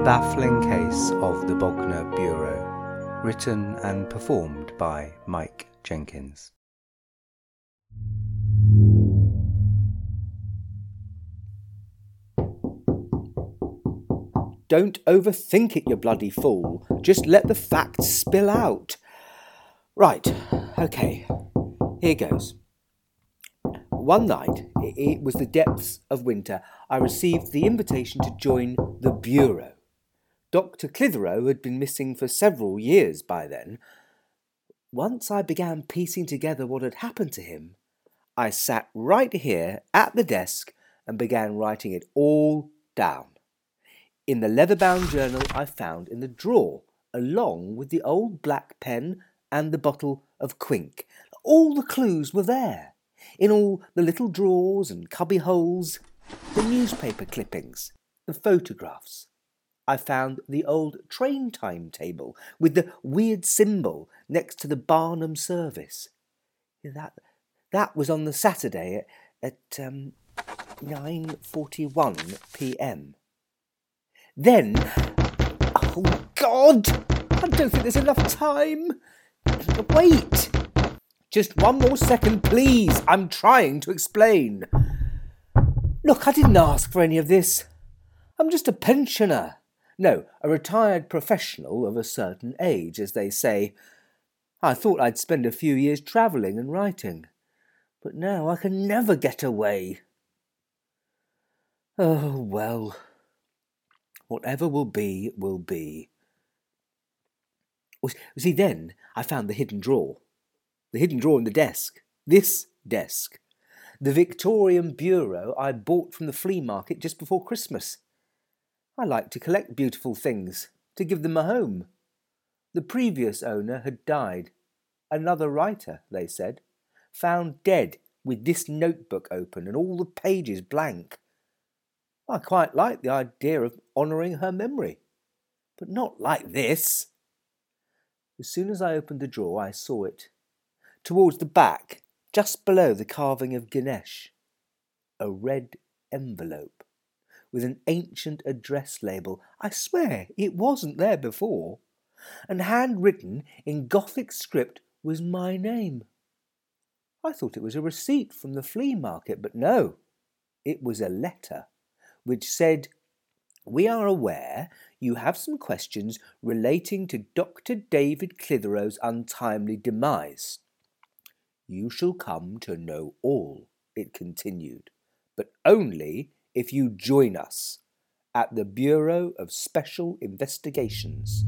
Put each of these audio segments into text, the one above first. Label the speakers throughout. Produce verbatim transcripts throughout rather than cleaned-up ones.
Speaker 1: Baffling Case of the Bognor Bureau, written and performed by Mike Jenkins.
Speaker 2: Don't overthink it, you bloody fool. Just let the facts spill out. Right, okay, here goes. One night, it was the depths of winter, I received the invitation to join the Bureau. Doctor Clitheroe had been missing for several years by then. Once I began piecing together what had happened to him, I sat right here at the desk and began writing it all down. In the leather-bound journal I found in the drawer, along with the old black pen and the bottle of quink. All the clues were there, in all the little drawers and cubby holes, the newspaper clippings, the photographs. I found the old train timetable with the weird symbol next to the Barnum service. That, that was on the Saturday at, at um, nine forty-one p.m. Then, oh God, I don't think there's enough time. Wait, just one more second, please. I'm trying to explain. Look, I didn't ask for any of this. I'm just a pensioner. No, a retired professional of a certain age, as they say. I thought I'd spend a few years travelling and writing, but now I can never get away. Oh, well. Whatever will be, will be. See, then I found the hidden drawer. The hidden drawer in the desk. This desk. The Victorian bureau I bought from the flea market just before Christmas. I like to collect beautiful things, to give them a home. The previous owner had died. Another writer, they said, found dead with this notebook open and all the pages blank. I quite like the idea of honouring her memory, but not like this. As soon as I opened the drawer, I saw it. Towards the back, just below the carving of Ganesh, a red envelope with an ancient address label. I swear it wasn't there before. And handwritten in Gothic script was my name. I thought it was a receipt from the flea market, but no, it was a letter which said, "We are aware you have some questions relating to Doctor David Clitheroe's untimely demise. You shall come to know all," it continued, "but only if you join us at the Bureau of Special Investigations."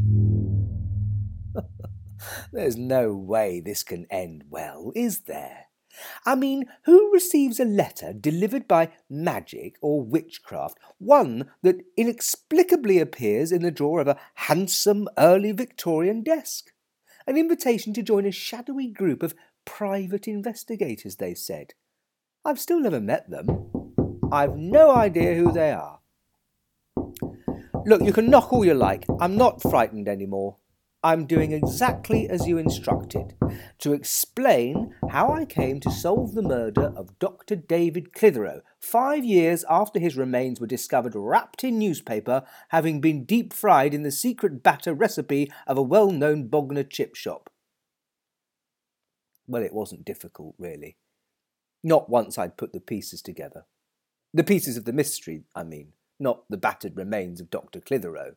Speaker 2: There's no way this can end well, is there? I mean, who receives a letter delivered by magic or witchcraft, one that inexplicably appears in the drawer of a handsome early Victorian desk? An invitation to join a shadowy group of private investigators, they said. I've still never met them. I've no idea who they are. Look, you can knock all you like. I'm not frightened anymore. I'm doing exactly as you instructed, to explain how I came to solve the murder of Doctor David Clitheroe, five years after his remains were discovered wrapped in newspaper, having been deep-fried in the secret batter recipe of a well-known Bognor chip shop. Well, it wasn't difficult, really. Not once I'd put the pieces together. The pieces of the mystery, I mean, not the battered remains of Doctor Clitheroe.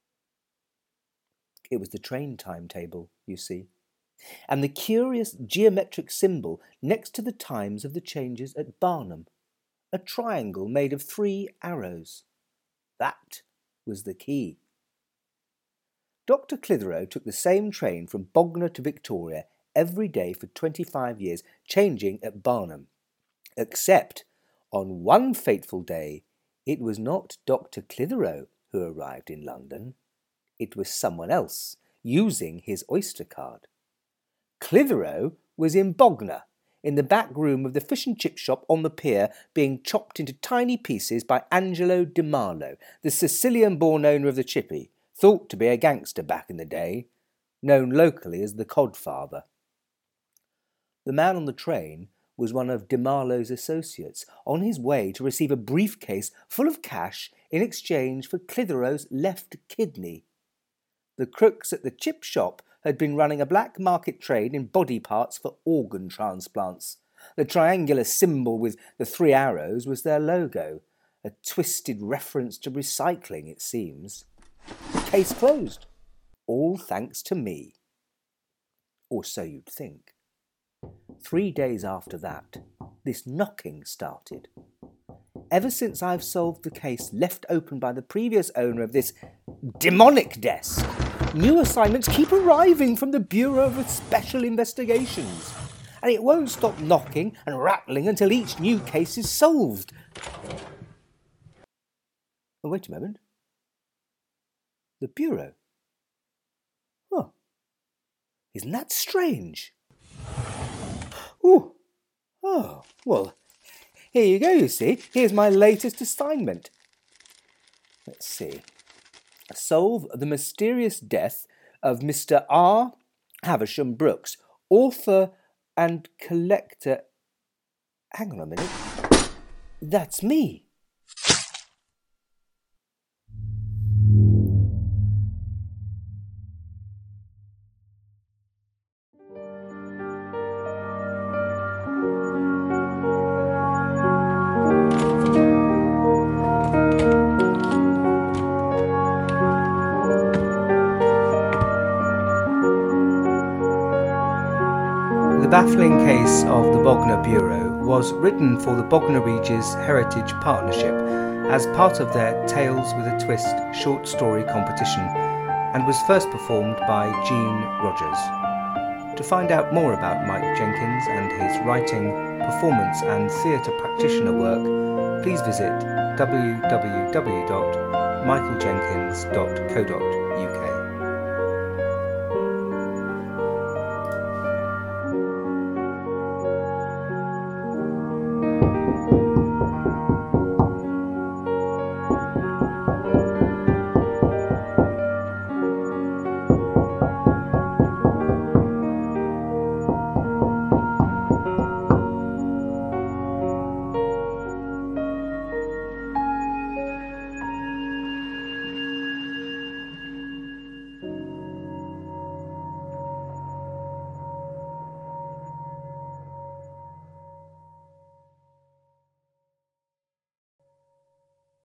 Speaker 2: It was the train timetable, you see, and the curious geometric symbol next to the times of the changes at Barnum, a triangle made of three arrows. That was the key. Doctor Clitheroe took the same train from Bognor to Victoria every day for twenty-five years, changing at Barnum, except on one fateful day it was not Doctor Clitheroe who arrived in London. It was someone else, using his Oyster card. Clitheroe was in Bognor, in the back room of the fish and chip shop on the pier, being chopped into tiny pieces by Angelo Di Marlo, the Sicilian-born owner of the Chippy, thought to be a gangster back in the day, known locally as the Codfather. The man on the train was one of De Marlo's associates, on his way to receive a briefcase full of cash in exchange for Clitheroe's left kidney. The crooks at the chip shop had been running a black market trade in body parts for organ transplants. The triangular symbol with the three arrows was their logo, a twisted reference to recycling, it seems. Case closed. All thanks to me. Or so you'd think. Three days after that, this knocking started. Ever since I've solved the case left open by the previous owner of this demonic desk, new assignments keep arriving from the Bureau of Special Investigations, and it won't stop knocking and rattling until each new case is solved. Oh, wait a moment. The Bureau? Oh, isn't that strange? Ooh. Oh, well, here you go, you see. Here's my latest assignment. Let's see. Solve the mysterious death of Mister R. Havisham Brooks, author and collector. Hang on a minute. That's me.
Speaker 1: The baffling case of the Bognor Bureau was written for the Bognor Regis Heritage Partnership as part of their Tales with a Twist short story competition and was first performed by Jean Rogers. To find out more about Mike Jenkins and his writing, performance and theatre practitioner work, please visit w w w dot michael jenkins dot co dot u k.